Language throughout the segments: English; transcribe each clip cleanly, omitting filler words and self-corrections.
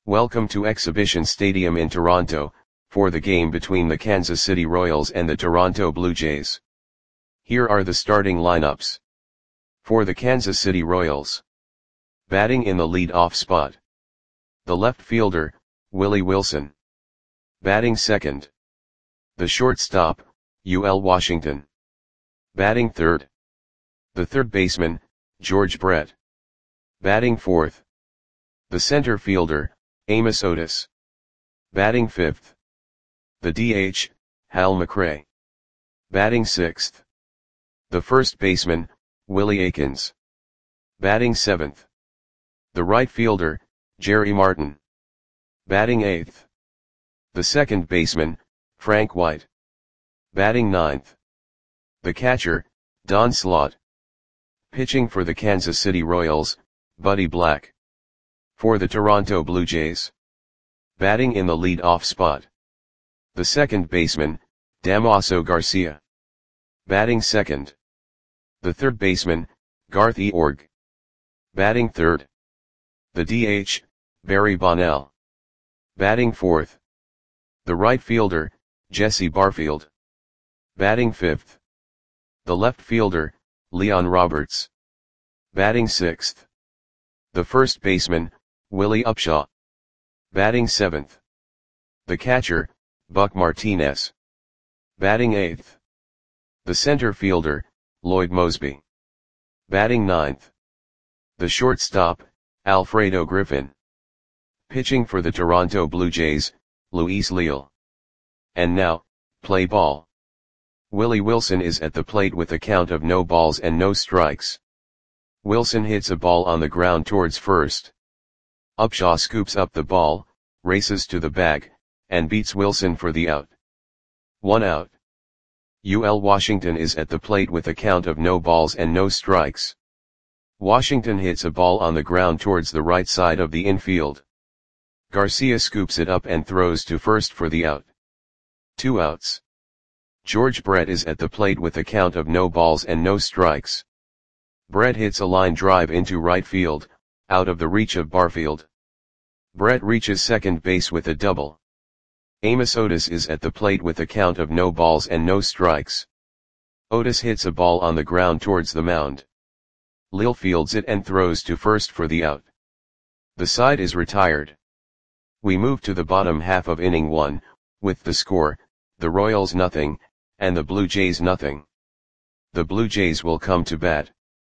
Welcome to Exhibition Stadium in Toronto, for the game between the Kansas City Royals and the Toronto Blue Jays. Here are the starting lineups. For the Kansas City Royals. Batting in the lead-off spot. The left fielder, Willie Wilson. Batting second. The shortstop, UL Washington. Batting third. The third baseman, George Brett. Batting fourth. The center fielder, Amos Otis. Batting fifth. The DH, Hal McRae. Batting sixth. The first baseman, Willie Aikens. Batting seventh. The right fielder, Jerry Martin. Batting eighth. The second baseman, Frank White. Batting ninth. The catcher, Don Slaught. Pitching for the Kansas City Royals, Buddy Black. For the Toronto Blue Jays. Batting in the lead-off spot. The second baseman, Damaso Garcia. Batting second. The third baseman, Garth Eorg. Batting third. The DH, Barry Bonnell. Batting fourth. The right fielder, Jesse Barfield. Batting fifth. The left fielder, Leon Roberts. Batting sixth. The first baseman, Willie Upshaw. Batting seventh. The catcher, Buck Martinez. Batting eighth. The center fielder, Lloyd Moseby. Batting ninth. The shortstop, Alfredo Griffin. Pitching for the Toronto Blue Jays, Luis Leal. And now, play ball. Willie Wilson is at the plate with a count of no balls and no strikes. Wilson hits a ball on the ground towards first. Upshaw scoops up the ball, races to the bag, and beats Wilson for the out. 1 out. UL Washington is at the plate with a count of no balls and no strikes. Washington hits a ball on the ground towards the right side of the infield. Garcia scoops it up and throws to first for the out. 2 outs. George Brett is at the plate with a count of no balls and no strikes. Brett hits a line drive into right field, out of the reach of Barfield. Brett reaches second base with a double. Amos Otis is at the plate with a count of no balls and no strikes. Otis hits a ball on the ground towards the mound. Leal fields it and throws to first for the out. The side is retired. We move to the bottom half of inning 1, with the score, the Royals nothing, and the Blue Jays nothing. The Blue Jays will come to bat.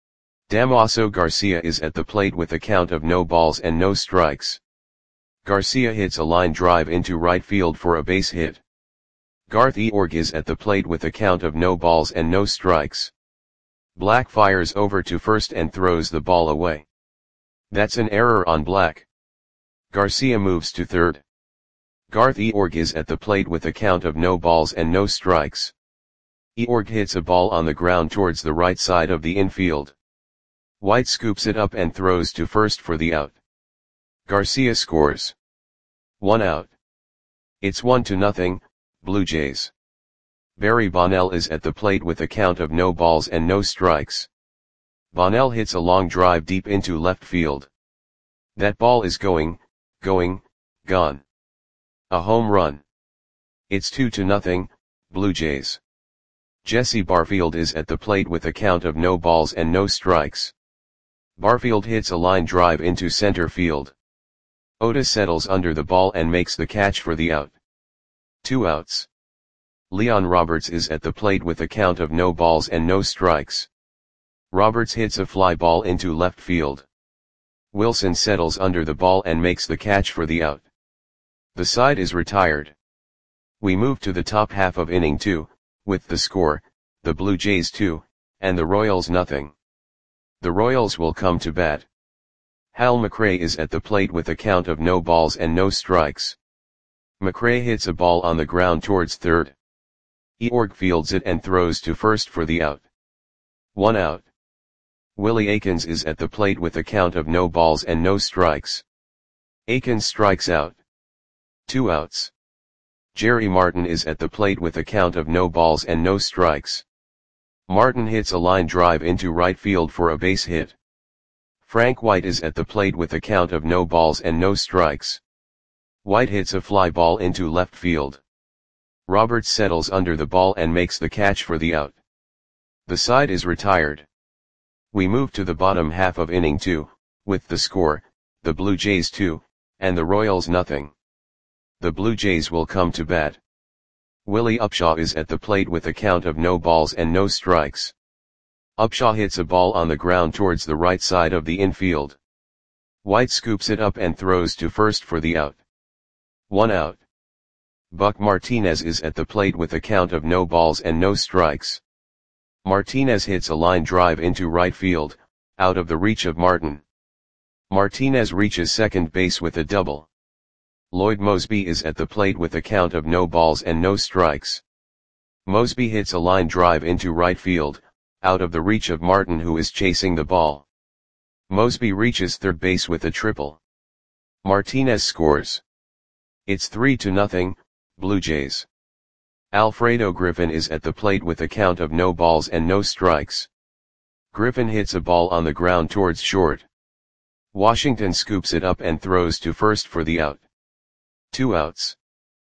Damaso Garcia is at the plate with a count of no balls and no strikes. Garcia hits a line drive into right field for a base hit. Garth Eorg is at the plate with a count of no balls and no strikes. Black fires over to first and throws the ball away. That's an error on Black. Garcia moves to third. Garth Eorg is at the plate with a count of no balls and no strikes. Eorg hits a ball on the ground towards the right side of the infield. White scoops it up and throws to first for the out. Garcia scores. 1 out. It's 1-0, Blue Jays. Barry Bonnell is at the plate with a count of no balls and no strikes. Bonnell hits a long drive deep into left field. That ball is gone. A home run. It's 2-0, Blue Jays. Jesse Barfield is at the plate with a count of no balls and no strikes. Barfield hits a line drive into center field. Otis settles under the ball and makes the catch for the out. 2 outs. Leon Roberts is at the plate with a count of no balls and no strikes. Roberts hits a fly ball into left field. Wilson settles under the ball and makes the catch for the out. The side is retired. We move to the top half of inning 2, with the score, the Blue Jays 2, and the Royals nothing. The Royals will come to bat. Hal McRae is at the plate with a count of no balls and no strikes. McRae hits a ball on the ground towards third. Eorg fields it and throws to first for the out. 1 out. Willie Aikens is at the plate with a count of no balls and no strikes. Aikens strikes out. 2 outs. Jerry Martin is at the plate with a count of no balls and no strikes. Martin hits a line drive into right field for a base hit. Frank White is at the plate with a count of no balls and no strikes. White hits a fly ball into left field. Roberts settles under the ball and makes the catch for the out. The side is retired. We move to the bottom half of inning 2, with the score, the Blue Jays 2, and the Royals nothing. The Blue Jays will come to bat. Willie Upshaw is at the plate with a count of no balls and no strikes. Upshaw hits a ball on the ground towards the right side of the infield. White scoops it up and throws to first for the out. 1 out. Buck Martinez is at the plate with a count of no balls and no strikes. Martinez hits a line drive into right field, out of the reach of Martin. Martinez reaches second base with a double. Lloyd Moseby is at the plate with a count of no balls and no strikes. Moseby hits a line drive into right field, out of the reach of Martin who is chasing the ball. Moseby reaches third base with a triple. Martinez scores. It's 3-0, Blue Jays. Alfredo Griffin is at the plate with a count of no balls and no strikes. Griffin hits a ball on the ground towards short. Washington scoops it up and throws to first for the out. 2 outs.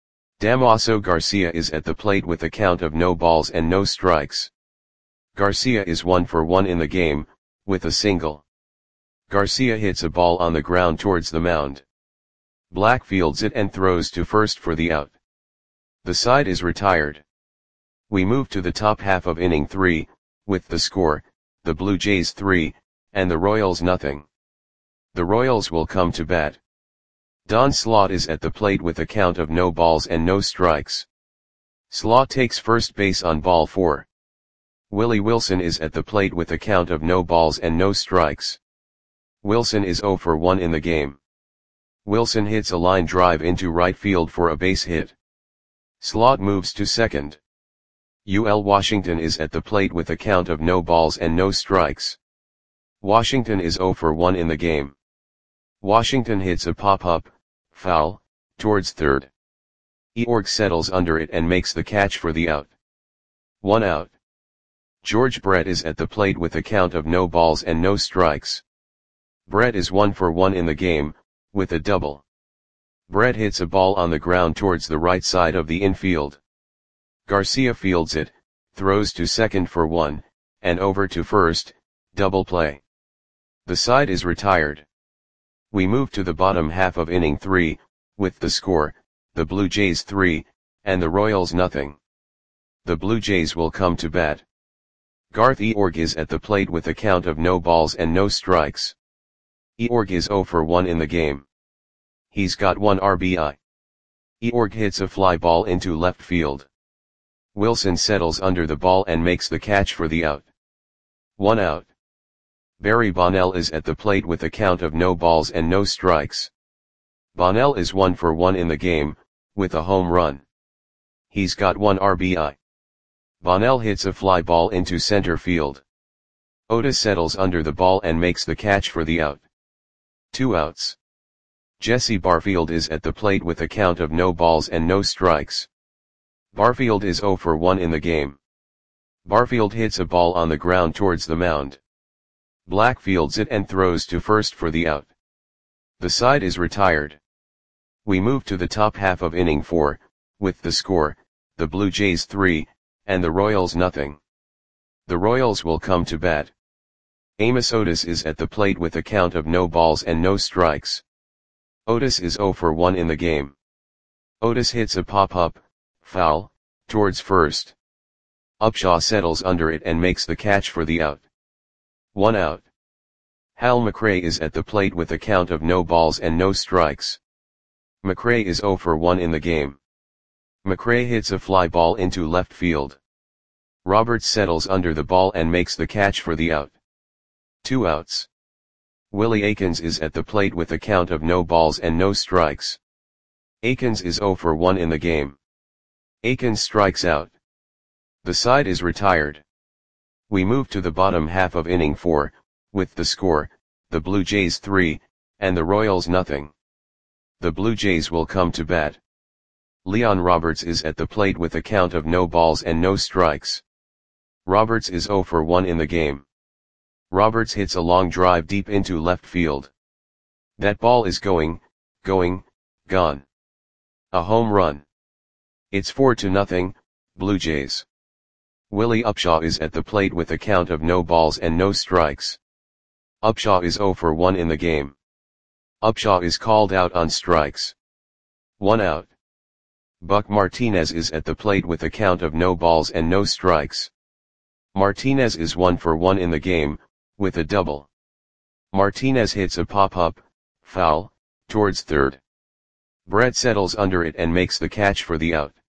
Damaso Garcia is at the plate with a count of no balls and no strikes. Garcia is 1 for 1 in the game, with a single. Garcia hits a ball on the ground towards the mound. Black fields it and throws to first for the out. The side is retired. We move to the top half of inning 3, with the score, the Blue Jays 3, and the Royals nothing. The Royals will come to bat. Don Slaught is at the plate with a count of no balls and no strikes. Slaught takes first base on ball 4. Willie Wilson is at the plate with a count of no balls and no strikes. Wilson is 0 for 1 in the game. Wilson hits a line drive into right field for a base hit. Slaught moves to second. UL Washington is at the plate with a count of no balls and no strikes. Washington is 0 for 1 in the game. Washington hits a pop-up, foul, towards third. Eorg settles under it and makes the catch for the out. 1 out. George Brett is at the plate with a count of no balls and no strikes. Brett is 1 for 1 in the game, with a double. Brett hits a ball on the ground towards the right side of the infield. Garcia fields it, throws to second for 1, and over to first, double play. The side is retired. We move to the bottom half of inning 3, with the score, the Blue Jays 3, and the Royals nothing. The Blue Jays will come to bat. Garth Eorg is at the plate with a count of no balls and no strikes. Eorg is 0 for 1 in the game. He's got 1 RBI. Eorg hits a fly ball into left field. Wilson settles under the ball and makes the catch for the out. 1 out. Barry Bonnell is at the plate with a count of no balls and no strikes. Bonnell is 1 for 1 in the game, with a home run. He's got 1 RBI. Bonnell hits a fly ball into center field. Otis settles under the ball and makes the catch for the out. 2 outs. Jesse Barfield is at the plate with a count of no balls and no strikes. Barfield is 0 for 1 in the game. Barfield hits a ball on the ground towards the mound. Black fields it and throws to first for the out. The side is retired. We move to the top half of inning 4, with the score, the Blue Jays 3, and the Royals nothing. The Royals will come to bat. Amos Otis is at the plate with a count of no balls and no strikes. Otis is 0 for 1 in the game. Otis hits a pop-up, foul, towards first. Upshaw settles under it and makes the catch for the out. 1 out. Hal McRae is at the plate with a count of no balls and no strikes. McRae is 0 for 1 in the game. McRae hits a fly ball into left field. Roberts settles under the ball and makes the catch for the out. 2 outs. Willie Aikens is at the plate with a count of no balls and no strikes. Aikens is 0 for 1 in the game. Aikens strikes out. The side is retired. We move to the bottom half of inning 4, with the score, the Blue Jays 3, and the Royals nothing. The Blue Jays will come to bat. Leon Roberts is at the plate with a count of no balls and no strikes. Roberts is 0 for 1 in the game. Roberts hits a long drive deep into left field. That ball is gone. A home run. It's 4-0, Blue Jays. Willie Upshaw is at the plate with a count of no balls and no strikes. Upshaw is 0 for 1 in the game. Upshaw is called out on strikes. 1 out. Buck Martinez is at the plate with a count of no balls and no strikes. Martinez is 1 for 1 in the game, with a double. Martinez hits a pop-up, foul, towards third. Brett settles under it and makes the catch for the out.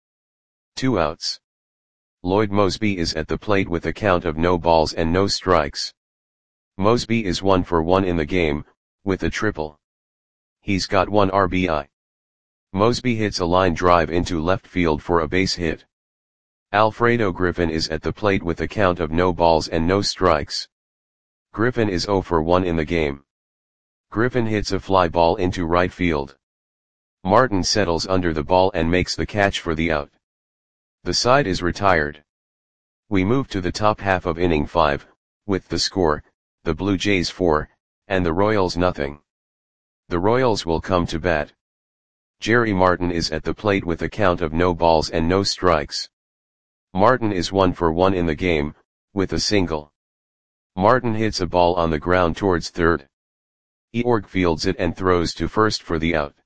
2 outs. Lloyd Moseby is at the plate with a count of no balls and no strikes. Moseby is 1 for 1 in the game, with a triple. He's got 1 RBI. Moseby hits a line drive into left field for a base hit. Alfredo Griffin is at the plate with a count of no balls and no strikes. Griffin is 0 for 1 in the game. Griffin hits a fly ball into right field. Martin settles under the ball and makes the catch for the out. The side is retired. We move to the top half of inning 5, with the score, the Blue Jays 4, and the Royals nothing. The Royals will come to bat. Jerry Martin is at the plate with a count of no balls and no strikes. Martin is 1 for 1 in the game, with a single. Martin hits a ball on the ground towards third. Eorg fields it and throws to first for the out.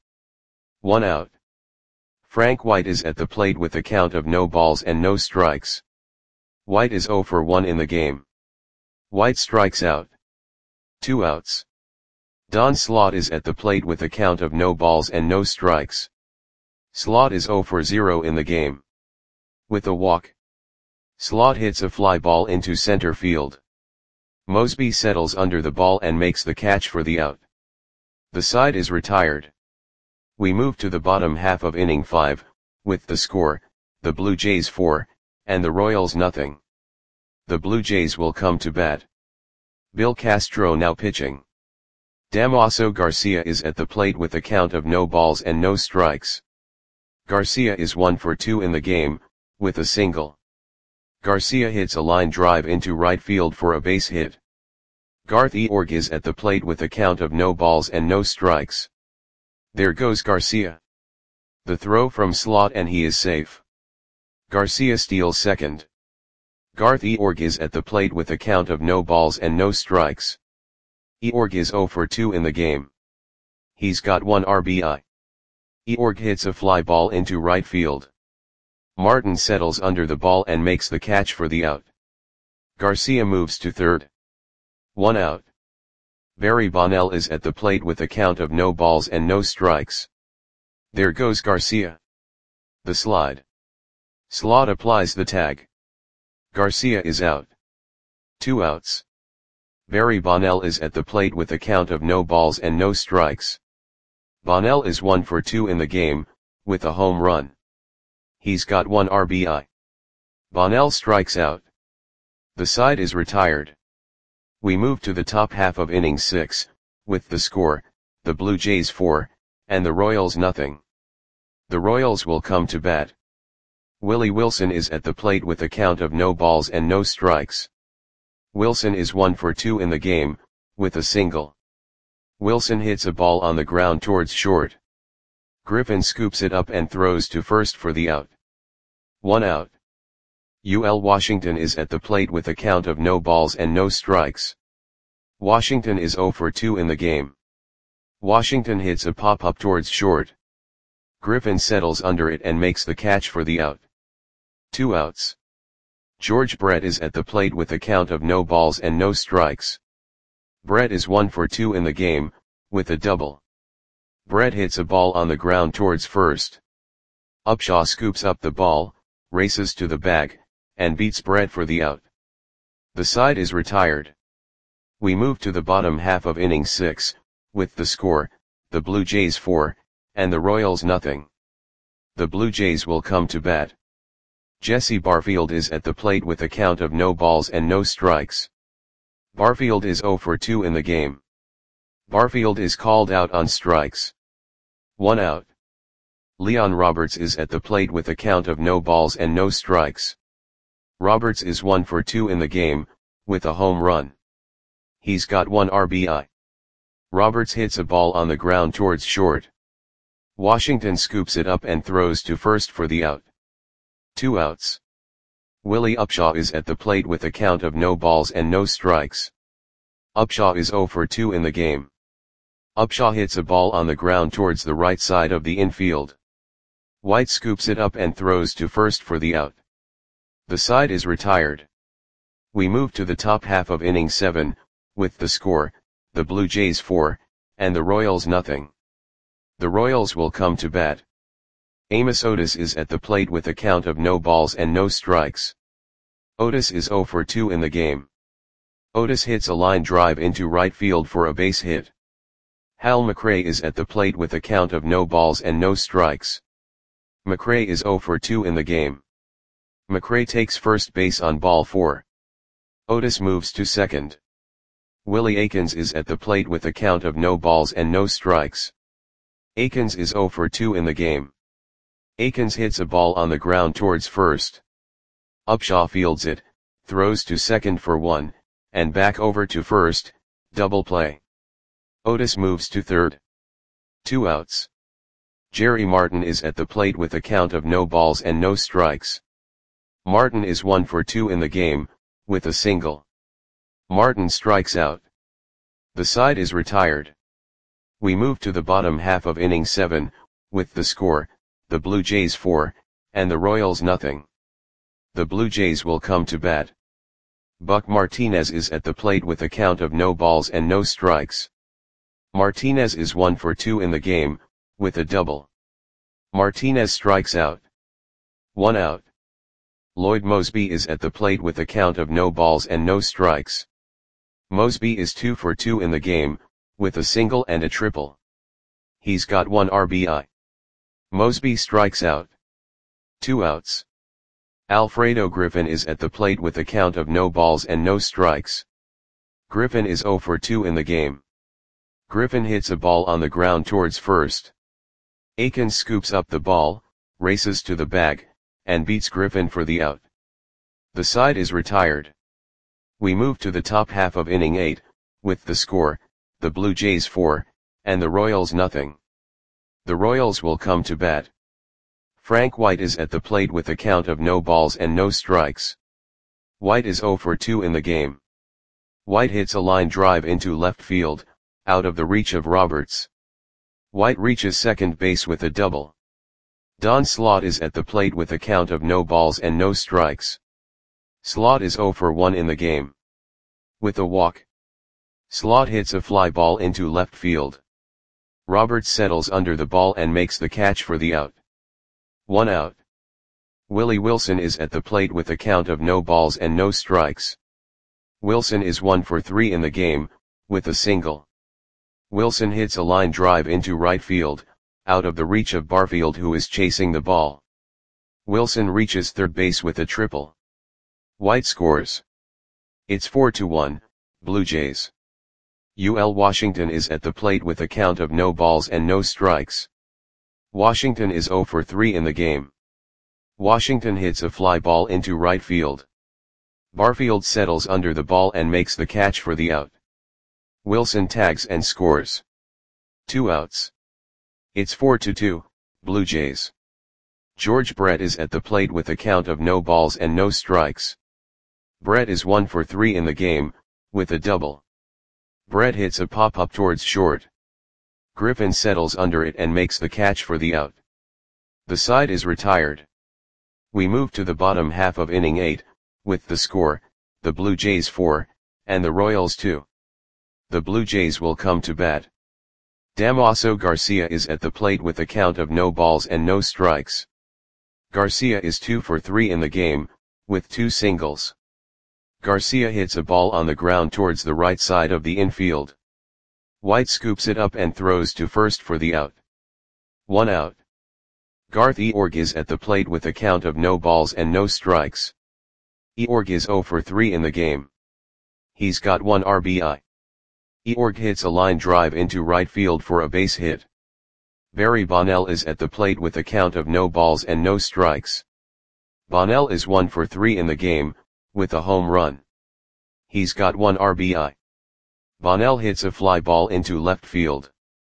1 out. Frank White is at the plate with a count of no balls and no strikes. White is 0 for 1 in the game. White strikes out. 2 outs. Don Slaught is at the plate with a count of no balls and no strikes. Slaught is 0 for 0 in the game. With a walk. Slaught hits a fly ball into center field. Moseby settles under the ball and makes the catch for the out. The side is retired. We move to the bottom half of inning 5, with the score, the Blue Jays 4, and the Royals nothing. The Blue Jays will come to bat. Bill Castro now pitching. Damaso Garcia is at the plate with a count of no balls and no strikes. Garcia is 1 for 2 in the game, with a single. Garcia hits a line drive into right field for a base hit. Garth Eorg is at the plate with a count of no balls and no strikes. There goes Garcia. The throw from Slaught and he is safe. Garcia steals second. Garth Eorg is at the plate with a count of no balls and no strikes. Eorg is 0 for 2 in the game. He's got 1 RBI. Eorg hits a fly ball into right field. Martin settles under the ball and makes the catch for the out. Garcia moves to third. 1 out. Barry Bonnell is at the plate with a count of no balls and no strikes. There goes Garcia. The slide. Slaught applies the tag. Garcia is out. 2 outs. Barry Bonnell is at the plate with a count of no balls and no strikes. Bonnell is 1 for 2 in the game, with a home run. He's got 1 RBI. Bonnell strikes out. The side is retired. We move to the top half of inning 6, with the score, the Blue Jays 4, and the Royals nothing. The Royals will come to bat. Willie Wilson is at the plate with a count of no balls and no strikes. Wilson is 1 for 2 in the game, with a single. Wilson hits a ball on the ground towards short. Griffin scoops it up and throws to first for the out. 1 out. UL Washington is at the plate with a count of no balls and no strikes. Washington is 0 for 2 in the game. Washington hits a pop-up towards short. Griffin settles under it and makes the catch for the out. 2 outs. George Brett is at the plate with a count of no balls and no strikes. Brett is 1 for 2 in the game, with a double. Brett hits a ball on the ground towards first. Upshaw scoops up the ball, races to the bag, and beats Brett for the out. The side is retired. We move to the bottom half of inning 6, with the score, the Blue Jays 4, and the Royals nothing. The Blue Jays will come to bat. Jesse Barfield is at the plate with a count of no balls and no strikes. Barfield is 0 for 2 in the game. Barfield is called out on strikes. 1 out. Leon Roberts is at the plate with a count of no balls and no strikes. Roberts is 1 for 2 in the game, with a home run. He's got 1 RBI. Roberts hits a ball on the ground towards short. Washington scoops it up and throws to first for the out. 2 outs. Willie Upshaw is at the plate with a count of no balls and no strikes. Upshaw is 0 for 2 in the game. Upshaw hits a ball on the ground towards the right side of the infield. White scoops it up and throws to first for the out. The side is retired. We move to the top half of inning 7, with the score, the Blue Jays 4, and the Royals nothing. The Royals will come to bat. Amos Otis is at the plate with a count of no balls and no strikes. Otis is 0 for 2 in the game. Otis hits a line drive into right field for a base hit. Hal McRae is at the plate with a count of no balls and no strikes. McRae is 0 for 2 in the game. McRae takes first base on ball 4. Otis moves to second. Willie Aikens is at the plate with a count of no balls and no strikes. Aikens is 0 for 2 in the game. Aikens hits a ball on the ground towards first. Upshaw fields it, throws to second for 1, and back over to first, double play. Otis moves to third. 2 outs. Jerry Martin is at the plate with a count of no balls and no strikes. Martin is 1 for 2 in the game, with a single. Martin strikes out. The side is retired. We move to the bottom half of inning 7, with the score, the Blue Jays 4, and the Royals nothing. The Blue Jays will come to bat. Buck Martinez is at the plate with a count of no balls and no strikes. Martinez is 1 for 2 in the game, with a double. Martinez strikes out. 1 out. Lloyd Mosby is at the plate with a count of no balls and no strikes. Mosby is 2 for 2 in the game, with a single and a triple. He's got 1 RBI. Mosby strikes out. 2 outs. Alfredo Griffin is at the plate with a count of no balls and no strikes. Griffin is 0 for 2 in the game. Griffin hits a ball on the ground towards first. Aikens scoops up the ball, races to the bag, and beats Griffin for the out. The side is retired. We move to the top half of inning 8, with the score, the Blue Jays 4, and the Royals nothing. The Royals will come to bat. Frank White is at the plate with a count of no balls and no strikes. White is 0 for 2 in the game. White hits a line drive into left field, out of the reach of Roberts. White reaches second base with a double. Don Slaught is at the plate with a count of no balls and no strikes. Slaught is 0 for 1 in the game. With a walk. Slaught hits a fly ball into left field. Roberts settles under the ball and makes the catch for the out. 1 out. Willie Wilson is at the plate with a count of no balls and no strikes. Wilson is 1 for 3 in the game, with a single. Wilson hits a line drive into right field, out of the reach of Barfield who is chasing the ball. Wilson reaches third base with a triple. White scores. It's 4-1, Blue Jays. UL Washington is at the plate with a count of no balls and no strikes. Washington is 0 for 3 in the game. Washington hits a fly ball into right field. Barfield settles under the ball and makes the catch for the out. Wilson tags and scores. 2 outs. It's 4-2, Blue Jays. George Brett is at the plate with a count of no balls and no strikes. Brett is 1 for 3 in the game, with a double. Brett hits a pop-up towards short. Griffin settles under it and makes the catch for the out. The side is retired. We move to the bottom half of inning 8, with the score, the Blue Jays 4, and the Royals 2. The Blue Jays will come to bat. Damaso Garcia is at the plate with a count of no balls and no strikes. Garcia is 2 for 3 in the game, with 2 singles. Garcia hits a ball on the ground towards the right side of the infield. White scoops it up and throws to first for the out. 1 out. Garth Eorg is at the plate with a count of no balls and no strikes. Eorg is 0 for 3 in the game. He's got 1 RBI. Eorg hits a line drive into right field for a base hit. Barry Bonnell is at the plate with a count of no balls and no strikes. Bonnell is 1 for 3 in the game, with a home run. He's got 1 RBI. Bonnell hits a fly ball into left field.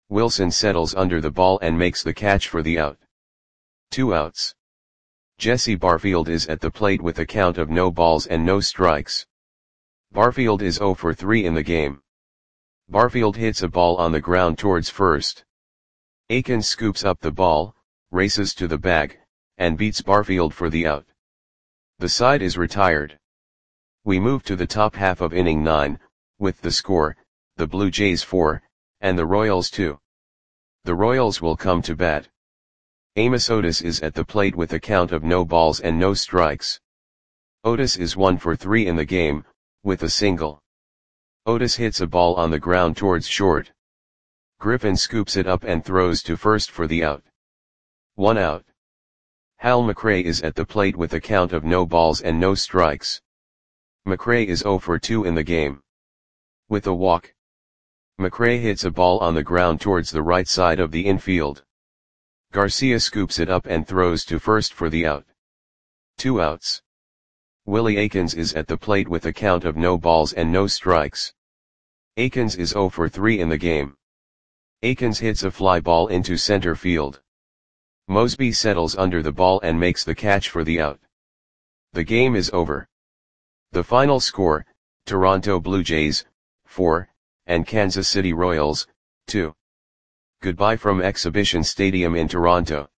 Wilson settles under the ball and makes the catch for the out. 2 outs. Jesse Barfield is at the plate with a count of no balls and no strikes. Barfield is 0 for 3 in the game. Barfield hits a ball on the ground towards first. Akins scoops up the ball, races to the bag, and beats Barfield for the out. The side is retired. We move to the top half of inning 9, with the score, the Blue Jays 4, and the Royals 2. The Royals will come to bat. Amos Otis is at the plate with a count of no balls and no strikes. Otis is 1 for 3 in the game, with a single. Otis hits a ball on the ground towards short. Griffin scoops it up and throws to first for the out. 1 out. Hal McRae is at the plate with a count of no balls and no strikes. McRae is 0 for 2 in the game. With a walk. McRae hits a ball on the ground towards the right side of the infield. Garcia scoops it up and throws to first for the out. 2 outs. Willie Akins is at the plate with a count of no balls and no strikes. Akins is 0 for 3 in the game. Akins hits a fly ball into center field. Mosby settles under the ball and makes the catch for the out. The game is over. The final score, Toronto Blue Jays, 4, and Kansas City Royals, 2. Goodbye from Exhibition Stadium in Toronto.